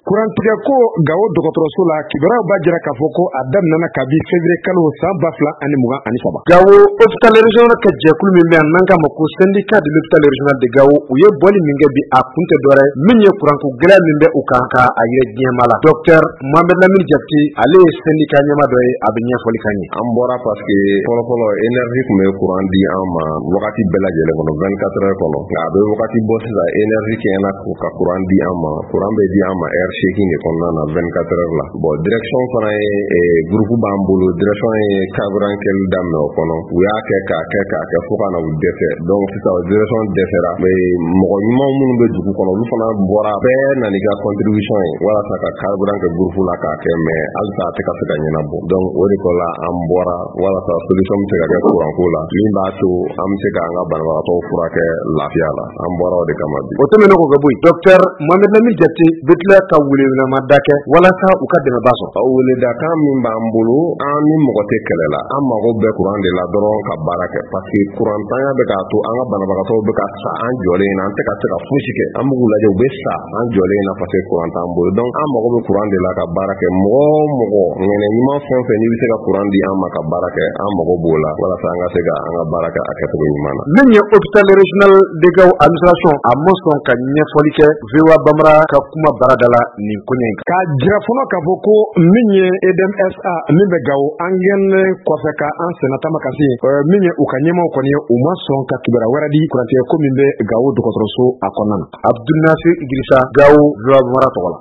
Kurantigɛ ko Gao dɔgɔtɔrɔso la kibaruyaw b'a jira k'a fɔ ko a daminɛna kabi février kalo san 2023. Gao hôpital régional ka jɛkulu min bɛ yan n'an k'a ma ko syndicat de l'hôpital régional de Gao u ye bɔli min kɛ bi a kun tɛ dɔ wɛrɛ min ye kuranko gɛlɛya min bɛ u kan ka a yɛrɛ diɲɛma la. Docteur Mohamed Lamine Jabti ale ye syndicat ɲɛma dɔ ye a bɛ ɲɛfɔli kan ye. An bɔra parce que fɔlɔfɔlɔ énergie tun bɛ courant di an ma wagati bɛɛ lajɛlen kɔnɔ 24 heures kɔnɔ nka a bɛ wagati bɔ sisan énergie kɛɲɛna ka courant di an ma courant bɛ di an ma heure 8 de kɔnɔna na 24 heures la. Bon direction fana ye groupe b'an bolo direction ye carburant kɛli daminɛ o kɔnɔ u y'a kɛ fo ka na u dɛsɛ donc sisan direction dɛsɛra mais mɔgɔ ɲuman minnu bɛ dugu kɔnɔ olu fana bɔra bɛɛ nana i ka contribution ye walasa ka carburant kɛ groupe la k'a kɛ mais halisa a tɛ ka se ka ɲɛnabɔ donc o de ko la an bɔra walasa solution bɛ se ka kɛ courant ko la min b'a to an bɛ se ka an ka banabagatɔw furakɛ lafiya la an bɔra o de kama bi. O tɛmɛnen kɔ ka bɔ yen docteur Mohamed Lamine Jabti bɛ tila ka welewelema da kɛ walasa u ka dɛmɛba sɔrɔ. Weledakan min b'an bolo an ni mɔgɔ tɛ kɛlɛ la an mago bɛ courant de la dɔrɔn ka baara kɛ parce que courantanya bɛ k'a to an ka banabagatɔw bɛ ka sa an jɔlen na an tɛ ka se ka fosi kɛ an b'u lajɛ u bɛ sa an jɔlen na parce que courant t'an bolo donc an mago bɛ courant de la ka baara kɛ mɔgɔ ŋɛnɛ ɲuman fɛn fɛn n'i bɛ se ka courant di an ma ka baara kɛ an mago b'o la walasa an ka se ka an ka baara kɛ a kɛcogo ɲuman na. Min ye hôpital régional de Gao administration a ma sɔn ka ɲɛfɔli kɛ VOA Bambara ka kuma barada la nin ko in kan. K'a jira fɔlɔ k'a fɔ ko min ye EDMSA min bɛ Gao an gɛnnen kɔfɛ ka an sennatama ka se min ye u ka ɲɛmaw kɔni ye u ma sɔn ka kibaruya wɛrɛ di kurantigɛ ko min bɛ Gao dɔgɔtɔrɔso a kɔnɔna na. Abdou Nasser Idrissa, Gao, VOA Bambara tɔgɔ la.